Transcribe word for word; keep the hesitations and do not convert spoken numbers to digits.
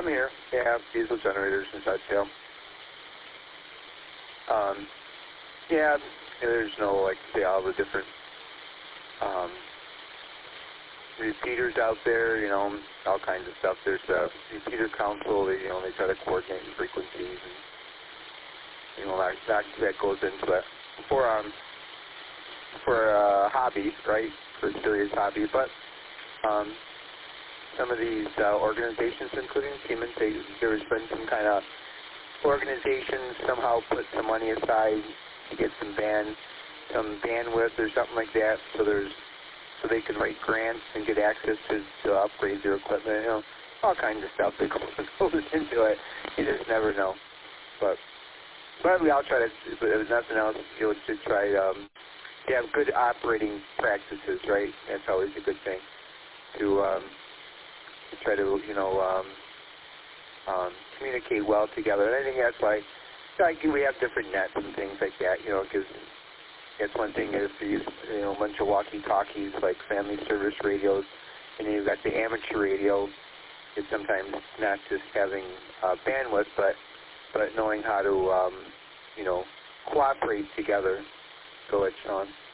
here. They have diesel generators and such, yeah. Um, yeah, there's no, like, say, all the different um, repeaters out there, you know, all kinds of stuff. There's a repeater council. They, you know, they try to coordinate frequencies, and, you know, that, that, that goes into it. For, um, for a hobby, right, for a serious hobby, but um, some of these uh, organizations, including Siemens, they, there's been some kind of organizations somehow put some money aside to get some band, some bandwidth or something like that, so there's, so they can write grants and get access to, to upgrade their equipment, you know, all kinds of stuff that goes into it. You just never know. But, but we all try to, if there's nothing else, you know, to try um, to have good operating practices, right? That's always a good thing to, um, to try to, you know, um, um, communicate well together. And I think that's why, like, we have different nets and things like that, you know, because that's one thing is to use, you know, a bunch of walkie-talkies like family service radios, and then you've got the amateur radio. It's sometimes not just having uh, bandwidth, but but knowing how to, um, you know, cooperate together. Go ahead, Sean.